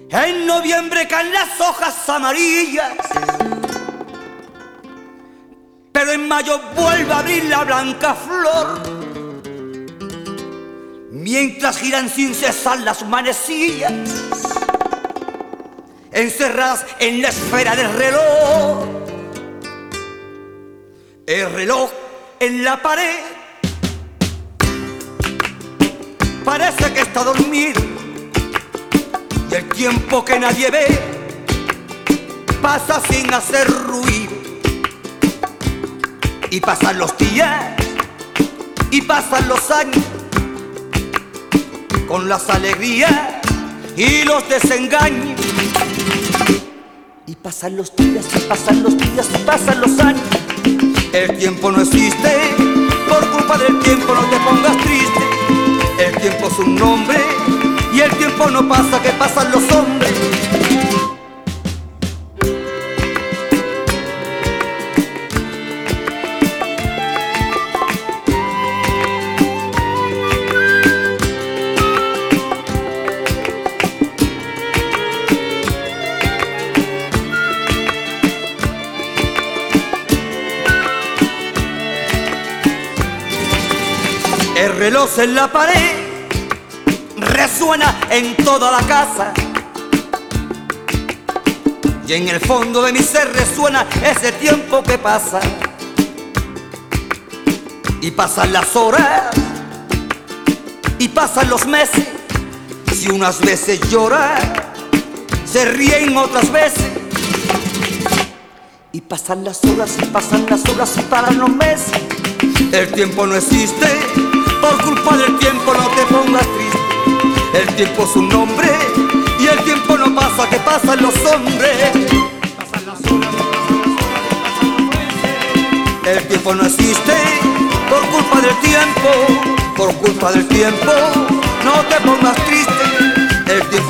En noviembre caen las hojas amarillas, pero en mayo vuelve a abrir la blanca flor. Mientras giran sin cesar las manecillas, encerradas en la esfera del reloj. El reloj en la pared parece que está dormido, y el tiempo que nadie ve pasa sin hacer ruido. Y pasan los días y pasan los años, con las alegrías y los desengaños. Y pasan los días y pasan los días y pasan los años. El tiempo no existe, por culpa del tiempo no te pongas triste. El tiempo es un nombre y el tiempo no pasa, que pasan los hombres. El reloj en la pared resuena en toda la casa, y en el fondo de mi ser resuena ese tiempo que pasa. Y pasan las horas y pasan los meses, si unas veces llora, se ríen otras veces. Y pasan las horas y pasan las horas y paran los meses. El tiempo no existe, por culpa del tiempo no te pongas triste. El tiempo es un nombre y el tiempo no pasa, que pasan los hombres. Pasan las horas, pasan los meses. El tiempo no existe, por culpa del tiempo, por culpa del tiempo no te pongas triste. El tiempo